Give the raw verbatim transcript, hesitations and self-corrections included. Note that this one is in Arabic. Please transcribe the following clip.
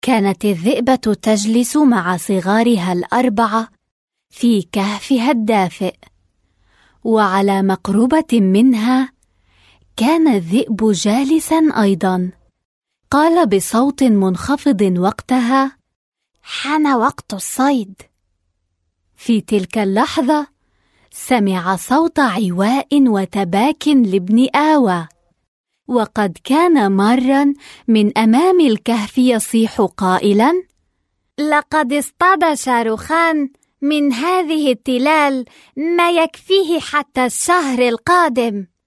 كانت الذئبة تجلس مع صغارها الأربعة في كهفها الدافئ، وعلى مقربة منها كان الذئب جالسا أيضا. قال بصوت منخفض وقتها: حان وقت الصيد. في تلك اللحظة سمع صوت عواء وتباك لابن آوى، وقد كان مارا من أمام الكهف يصيح قائلا: لقد اصطاد شاروخان من هذه التلال ما يكفيه حتى الشهر القادم.